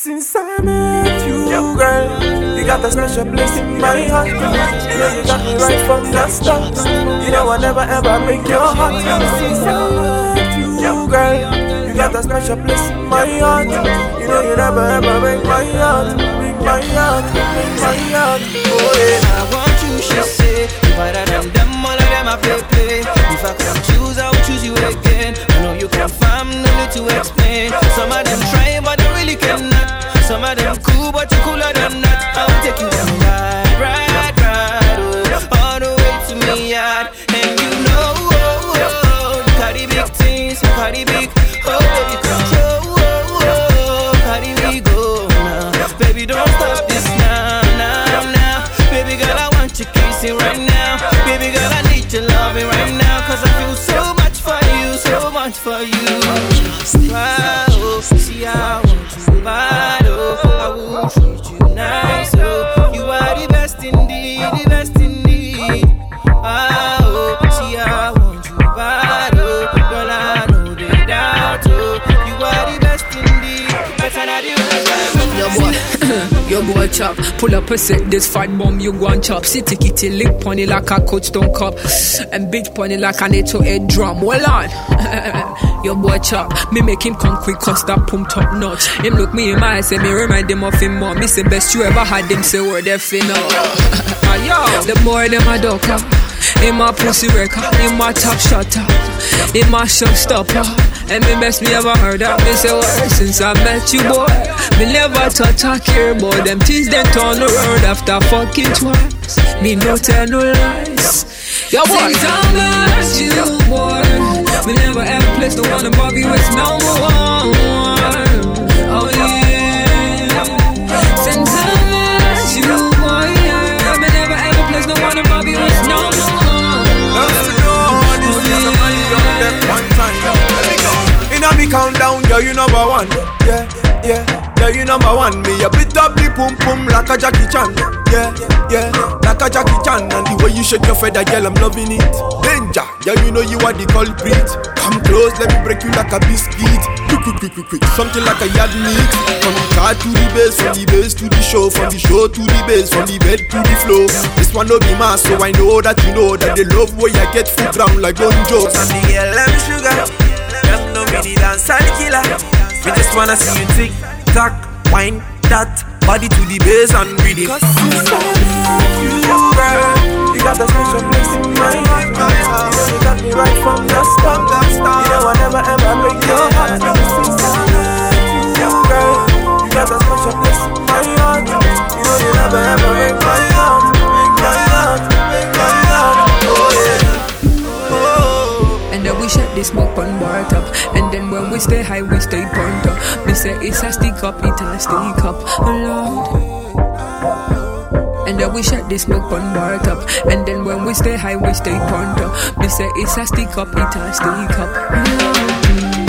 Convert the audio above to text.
Since I met you, girl, you got a special place in my heart. You know you got me right from the start. You know I never ever break your heart. Since I met you, girl, you got a special place in my heart. You know you never ever break my heart. Break my heart, break my heart. Oh yeah. I want you, she say. You better than them, all of them I play. If I can choose, I will choose you again. I know you can find, no need to explain. Some of them try, but they really cannot. Some of them cool, but you cooler than that. I will take you down right, oh, all the way to me yard. And you know, you carry big things, you carry big, oh baby, control, carry we go now. Baby, don't stop this now. Baby girl, I want you kissing right now. Baby girl, I need your loving right now. Cause I feel so much for you, so much for you. Wow, see how I want you bad, oh. I will treat you nice, oh. You are the best indeed, the best indeed. Wow, see how I want you bad, oh. Girl, I know they doubt, oh. You are the best indeed, better than the rest. Your boy chop, pull up a set, this fat bomb you go and chop. City kitty lick pony like a coach don't cup. And bitch pony like an 808 drum. Well on. Your boy chop, me make him come quick cause that pump top notch. Him look me in my eyes, say me remind him of him more. Me say best you ever had him say word they finna. Yo, the boy them a ducker. In my pussy record, in my top shutter, in my showstopper. And me best me ever heard of. Me say word since I met you boy. Me never touch or care about them things then turn around after fucking twice. Me no tell no lies. Yo boy, since I met you boy, me never ever place the one above you is no one. Oh yeah. Since I met you boy, yeah, me never ever place the one above you is no one. Inna me countdown, girl, you number one. Yeah, girl, you number one. Me a bit up the pum pum like a Jackie Chan. Yeah, like a Jackie Chan. And the way you shake your feather, girl, I'm loving it. Danger, girl, you know you are the culprit. Come close, let me break you like a biscuit. Quick, something like a yard meat. From the car to the bass, from the bass to the show, from the show to the bass, from the bed to the floor. This one no be mass, so I know that you know that the love way I get foot round like Bon Jokes. And the LM sugar, them know me the dance and killer. We just wanna see you tick tock, wine that body to the bass and read it. Cause since I met you, girl, you got a special place in my heart. You know you got me right from the start. You know I never ever break your heart. Since I met you, girl, you got a special place in my heart. You know you never ever break my heart. Break my heart, break my heart. Oh yeah. And then we shut this smoke on bar top. And then when we stay high, we stay burnt up. Me say it's a stick up, it a stick up, Lord. And then we shut this smoke on bar top. And then when we stay high, we stay burnt up. Me say it's a stick up, it a stick up, Lord.